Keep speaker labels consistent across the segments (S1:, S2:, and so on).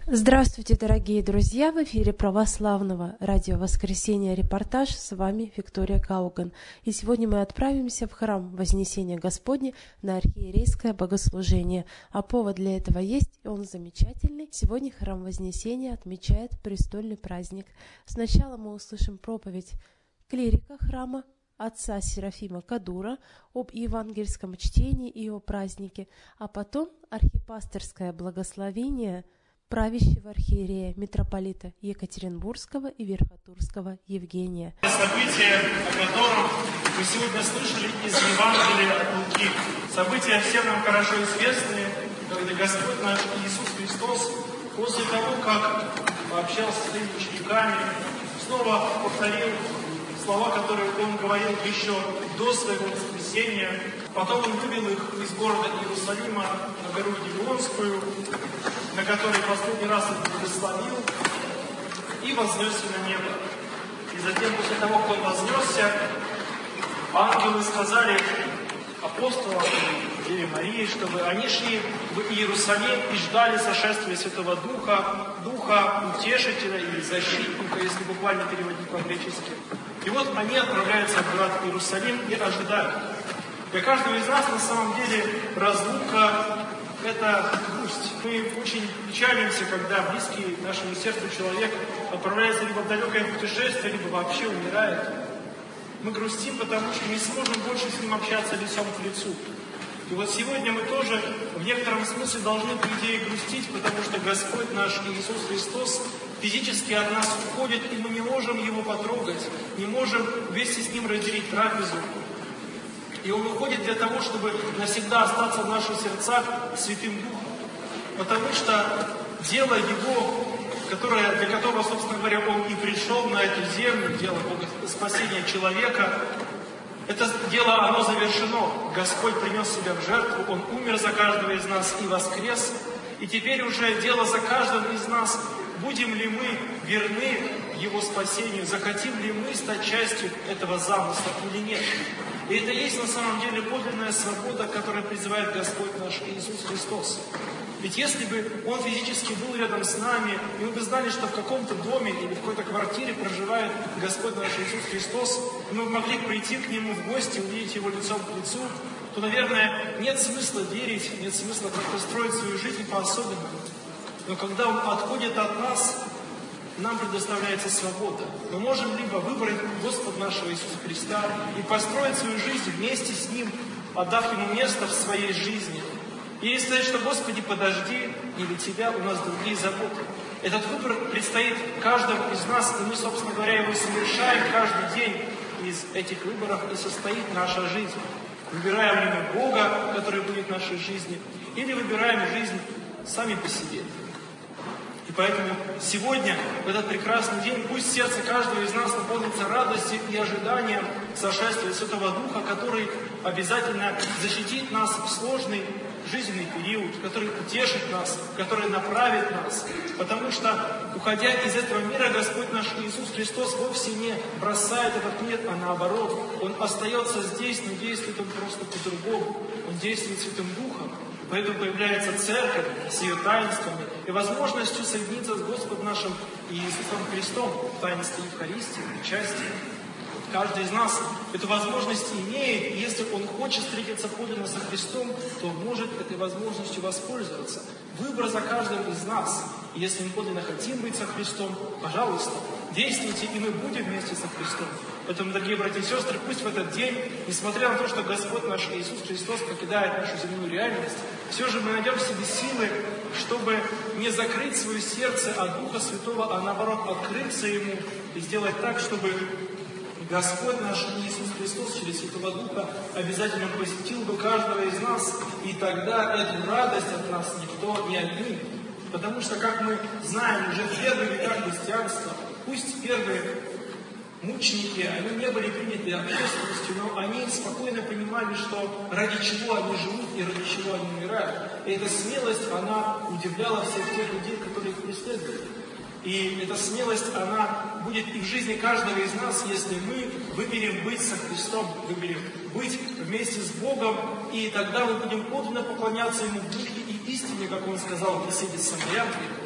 S1: Здравствуйте, дорогие друзья! В эфире православного радио «Воскресенье. Репортаж». С вами Виктория Кауган. И сегодня мы отправимся в храм Вознесения Господня на архиерейское богослужение. А повод для этого есть, и он замечательный. Сегодня храм Вознесения отмечает престольный праздник. Сначала мы услышим проповедь клирика храма, отца Серафима Кадура, об евангельском чтении и о празднике, а потом архипасторское благословение правящего архиерея митрополита Екатеринбургского и Верхотурского Евгения.
S2: Событие, о котором мы сегодня слышали из Евангелия от Луки. События всем нам хорошо известные, когда Господь наш Иисус Христос после того, как пообщался с своими учениками, снова повторил слова, которые Он говорил еще до своего воскресения. Потом Он вывел их из города Иерусалима на гору Гедеонскую, на которой последний раз Он благословил, и вознесся на небо. И затем, после того, как Он вознесся, ангелы сказали апостолам Деве Марии, чтобы они шли в Иерусалим и ждали сошествия Святого Духа, Духа Утешителя или Защитника, если буквально переводить по-гречески. И вот они отправляются в город Иерусалим и ожидают. Для каждого из нас на самом деле разлука – это грусть. Мы очень печалимся, когда близкий нашему сердцу человек отправляется либо в далекое путешествие, либо вообще умирает. Мы грустим, потому что не сможем больше с ним общаться лицом к лицу. И вот сегодня мы тоже в некотором смысле должны, по идее, грустить, потому что Господь наш Иисус Христос физически от нас уходит, и мы не можем Его потрогать, не можем вместе с Ним разделить трапезу. И Он уходит для того, чтобы навсегда остаться в наших сердцах Святым Духом. Потому что дело Его, для которого, собственно говоря, Он и пришел на эту землю, дело спасения человека, это дело, оно завершено. Господь принес себя в жертву, Он умер за каждого из нас и воскрес. И теперь уже дело за каждым из нас, будем ли мы верны Его спасению, захотим ли мы стать частью этого замысла или нет. И это есть на самом деле подлинная свобода, которая призывает Господь наш Иисус Христос. Ведь если бы Он физически был рядом с нами, и мы бы знали, что в каком-то доме или в какой-то квартире проживает Господь наш Иисус Христос, и мы могли прийти к Нему в гости, увидеть Его лицом к лицу, то, наверное, нет смысла верить, нет смысла как-то строить свою жизнь по-особенному. Но когда Он отходит от нас, нам предоставляется свобода. Мы можем либо выбрать Господа нашего Иисуса Христа и построить свою жизнь вместе с Ним, отдав Ему место в своей жизни. Или сказать, что «Господи, подожди, не для Тебя, у нас другие заботы». Этот выбор предстоит каждому из нас, и мы, собственно говоря, его совершаем каждый день. Из этих выборов и состоит наша жизнь. Выбираем ли мы Бога, который будет в нашей жизни, или выбираем жизнь сами по себе. И поэтому сегодня, в этот прекрасный день, пусть сердце каждого из нас наполнится радостью и ожиданием сошествия Святого Духа, который обязательно защитит нас в сложный жизненный период, который утешит нас, который направит нас. Потому что, уходя из этого мира, Господь наш Иисус Христос вовсе не бросает этот мир, а наоборот. Он остается здесь, но действует Он просто по-другому. Он действует Святым Духом. Поэтому появляется Церковь с ее таинствами и возможностью соединиться с Господом нашим Иисусом Христом в таинстве Евхаристии, причастия. Каждый из нас эту возможность имеет, и если он хочет встретиться подлинно со Христом, то может этой возможностью воспользоваться. Выбор за каждым из нас. И если мы подлинно хотим быть со Христом, пожалуйста, действуйте, и мы будем вместе со Христом. Поэтому, дорогие братья и сестры, пусть в этот день, несмотря на то, что Господь наш Иисус Христос покидает нашу земную реальность, все же мы найдем в себе силы, чтобы не закрыть свое сердце от Духа Святого, а наоборот открыться Ему и сделать так, чтобы Господь наш Иисус Христос через Святого Духа обязательно посетил бы каждого из нас, и тогда эту радость от нас никто не отнимет. Потому что, как мы знаем, уже в первые века христианства, пусть первые мученики, они не были приняты общественностью, но они спокойно понимали, что ради чего они живут и ради чего они умирают. И эта смелость, она удивляла всех тех людей, которые их преследовали. И эта смелость, она будет и в жизни каждого из нас, если мы выберем быть со Христом, выберем быть вместе с Богом, и тогда мы будем подлинно поклоняться Ему в духе и истине, как Он сказал в беседе с Самарянкой.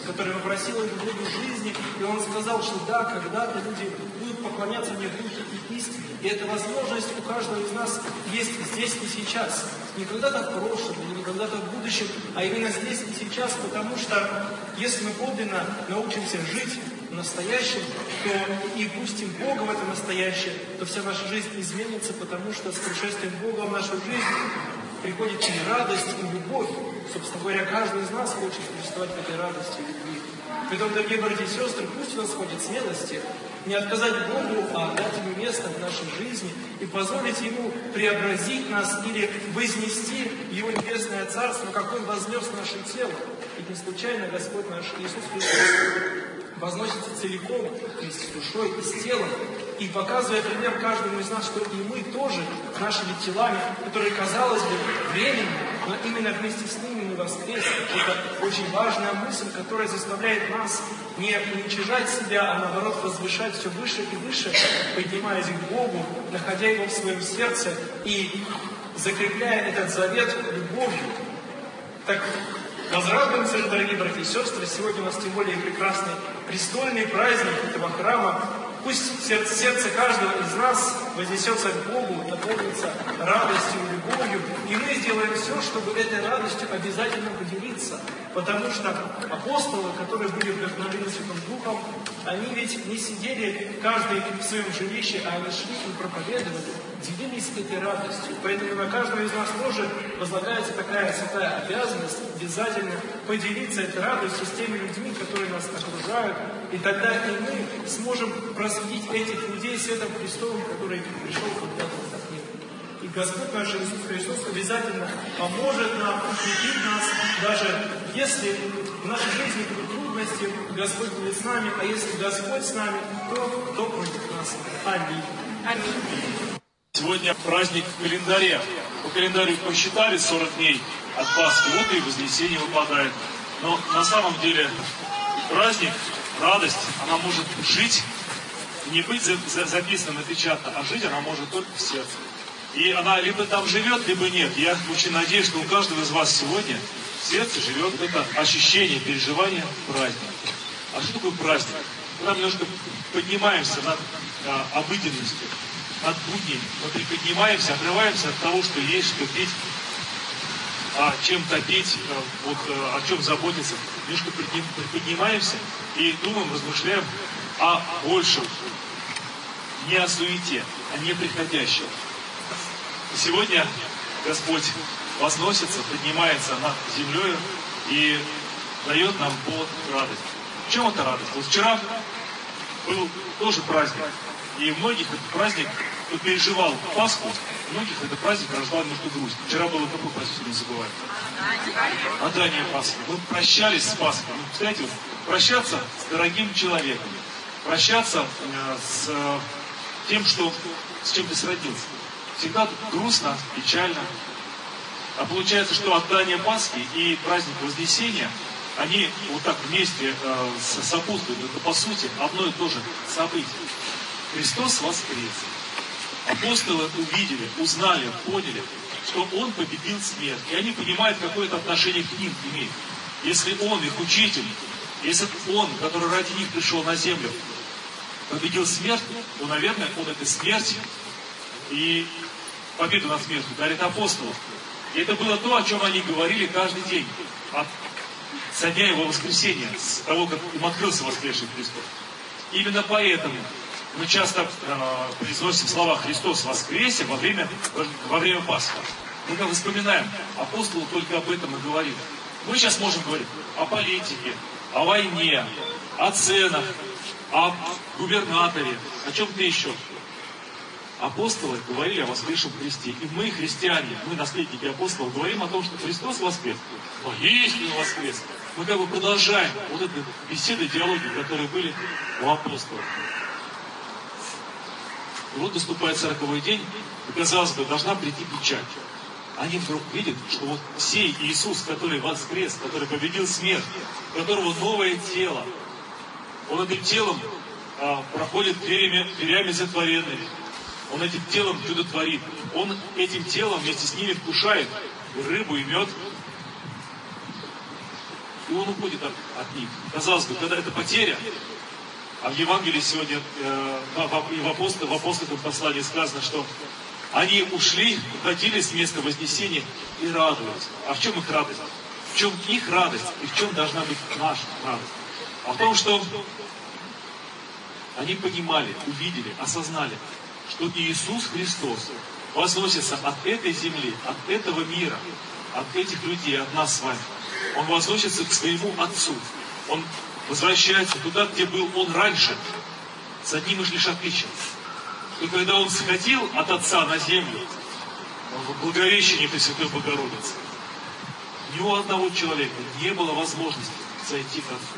S2: который вопросил эту воду жизни, и он сказал, что да, когда-то люди будут поклоняться мне в духе и истине. И эта возможность у каждого из нас есть здесь и сейчас. Не когда-то в прошлом, не когда-то в будущем, а именно здесь и сейчас, потому что если мы подлинно научимся жить в настоящем, то и пустим Бога в это настоящее, то вся наша жизнь изменится, потому что с пришествием Бога в нашу жизнь приходит и радость, и любовь. Собственно говоря, каждый из нас хочет существовать в этой радости и любви. Поэтому, дорогие братья и сестры, пусть у нас хватит смелости не отказать Богу, а дать Ему место в нашей жизни и позволить Ему преобразить нас или вознести в Его небесное Царство, как Он вознес наше тело. Ведь не случайно Господь наш Иисус Христос возносится целиком, вместе с душой и с телом, и показывая пример каждому из нас, что и мы тоже нашими телами, которые, казалось бы, временны, но именно вместе с ними мы воскреснем. Это очень важная мысль, которая заставляет нас не уничижать себя, а наоборот возвышать все выше и выше, поднимаясь к Богу, находя Его в своем сердце и закрепляя этот завет любовью. Так, возрадуемся же, дорогие братья и сестры, сегодня у нас тем более прекрасный престольный праздник этого храма. Пусть сердце каждого из нас вознесется к Богу, наполнится радостью, любовью, и мы сделаем все, чтобы этой радостью обязательно поделиться. Потому что апостолы, которые были вдохновлены Святым Духом, они ведь не сидели каждый в своем жилище, а они шли и проповедовали, делились этой радостью. Поэтому на каждого из нас тоже возлагается такая святая обязанность обязательно поделиться этой радостью с теми людьми, которые нас окружают, и тогда и мы сможем просветить этих людей светом Христовым, который пришел когда-то за ним. И Господь наш Иисус Христос обязательно поможет нам, укрепит нас, даже если в нашей жизни будут трудности, Господь будет с нами, а если Господь с нами, то кто против нас? Аминь.
S3: Аминь. Сегодня праздник в календаре. По календарю посчитали 40 дней от Пасхи, вот и Вознесение выпадает. Но на самом деле праздник, радость, она может жить, не быть записана напечатана, а жить она может только в сердце. И она либо там живет, либо нет. Я очень надеюсь, что у каждого из вас сегодня в сердце живет это ощущение, переживание праздника. А что такое праздник? Когда мы немножко поднимаемся над обыденностью, над буднями, мы приподнимаемся, отрываемся от того, что есть, что пить, чем топить, о чем заботиться. Немножко приподнимаемся и думаем, размышляем о большем, не о суете, о неприходящем. И сегодня Господь возносится, поднимается над землей и дает нам повод радости. В чем это радость? Вот вчера был тоже праздник. И многих этот праздник, кто переживал Пасху, многих этот праздник рождал немножко грусть. Вчера было какой праздник, не забываем? Отдание Пасхи. Мы прощались с Пасхой. Ну, кстати, прощаться с дорогим человеком, прощаться с тем, с чем ты сродился. Всегда грустно, печально. А получается, что отдание Пасхи и праздник Вознесения, они вот так вместе сопутствуют. Это по сути одно и то же событие. Христос воскрес. Апостолы увидели, узнали, поняли, что Он победил смерть. И они понимают, какое это отношение к ним имеет. Если Он, их учитель, если Он, который ради них пришел на землю, победил смерть, то, наверное, Он этой смерти и победу над смертью дарит апостолам. И это было то, о чем они говорили каждый день. Со дня Его воскресения, с того, как им открылся воскресший Христос. Именно поэтому мы часто произносим слова «Христос воскресе» во время Пасхи. Мы как вспоминаем, апостол только об этом и говорил. Мы сейчас можем говорить о политике, о войне, о ценах, о губернаторе, о чем-то еще. Апостолы говорили о воскресшем Христе. И мы, христиане, мы, наследники апостолов, говорим о том, что Христос воскрес. Воистину воскрес. Мы как бы продолжаем вот эту беседу, диалоги, которые были у апостолов. И вот наступает 40-й день, и, казалось бы, должна прийти печать. Они вдруг видят, что вот сей Иисус, который воскрес, который победил смерть, у которого новое тело, Он этим телом проходит дверями затворенными. Он этим телом чудо творит. Он этим телом вместе с ними вкушает и рыбу, и мед. и он уходит от них. Казалось бы, когда это потеря, а в Евангелии сегодня, и в апостольском послании сказано, что они ушли, уходили с места вознесения и радовались. А в чем их радость? В чем их радость и в чем должна быть наша радость? А в том, что они понимали, увидели, осознали, что Иисус Христос возносится от этой земли, от этого мира, от этих людей, от нас с вами. Он возносится к своему Отцу. Он возвращается туда, где был Он раньше, с одним лишь отличием. И когда Он сходил от Отца на землю, в Благовещении Пресвятой Богородицы, ни у одного человека не было возможности зайти к Отцу.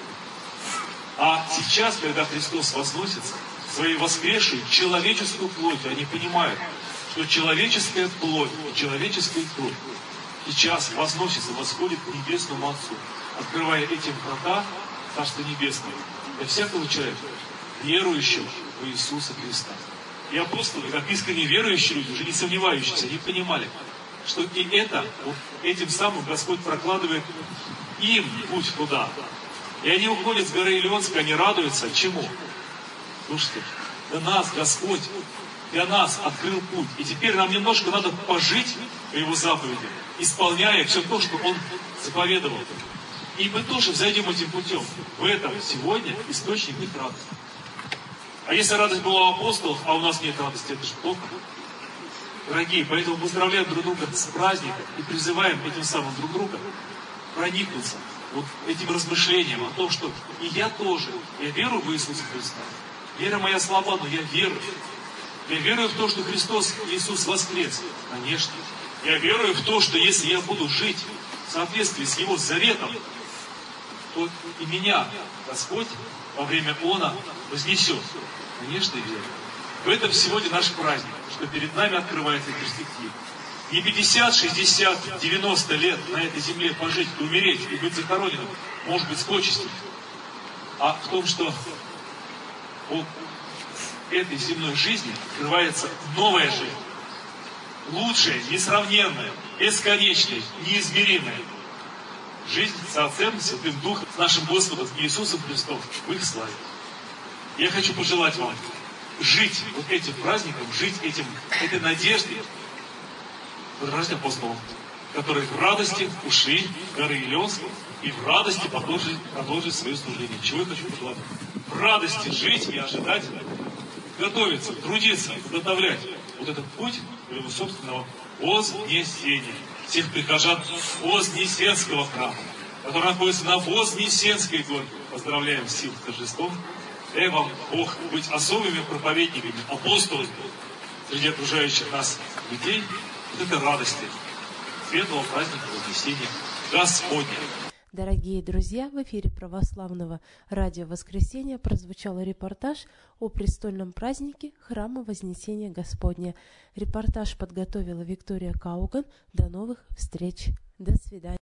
S3: А сейчас, когда Христос возносится, своей воскресшей человеческую плотью, они понимают, что человеческая плоть и человеческая кровь сейчас возносится, восходит к Небесному Отцу, открывая этим врата Царства Небесного для всякого человека, верующего в Иисуса Христа. И апостолы, как искренне верующие люди, уже не сомневающиеся, они понимали, что и это, вот этим самым Господь прокладывает им путь туда. И они уходят с горы Илионской, они радуются. Чему? Слушайте, для нас Господь, для нас открыл путь. И теперь нам немножко надо пожить по Его заповедям, исполняя все то, что Он заповедовал. И мы тоже взойдем этим путем. В этом сегодня источник их радости. А если радость была у апостолов, а у нас нет радости, это же плохо. Дорогие, поэтому поздравляем друг друга с праздником и призываем этим самым друг друга проникнуться вот этим размышлением о том, что и я тоже, я верую в Иисуса Христа. Вера моя слаба, но я верую. Я верую в то, что Христос, Иисус воскрес. Конечно. Я верую в то, что если я буду жить в соответствии с Его заветом, то и меня Господь во время Она вознесет. Конечно, верю. В этом сегодня наш праздник, что перед нами открывается перспектива. Не 50, 60, 90 лет на этой земле пожить, умереть и быть захороненным, может быть, с почестями, а в том, что от этой земной жизни открывается новая жизнь. Лучшая, несравненная, бесконечная, неизмеримая жизнь с Отцем, Святым Духом, с нашим Господом Иисусом Христом в их славе. Я хочу пожелать вам жить вот этим праздником, жить этой надеждой, подражать апостолам, которые в радости ушли с горы Илионской и в радости продолжить свое служение. Чего я хочу пожелать? В радости жить и ожидать, готовиться, трудиться, подготовлять вот этот путь своего собственного вознесения. Всех прихожан Вознесенского храма, который находится на Вознесенской горе. Поздравляем с сим торжеством. Дай вам Бог быть особыми проповедниками, апостолами среди окружающих нас людей. Вот это радости светлого праздника Вознесения Господня.
S1: Дорогие друзья, в эфире Православного радио «Воскресенье» прозвучал репортаж о престольном празднике Храма Вознесения Господня. Репортаж подготовила Виктория Кауган. До новых встреч. До свидания.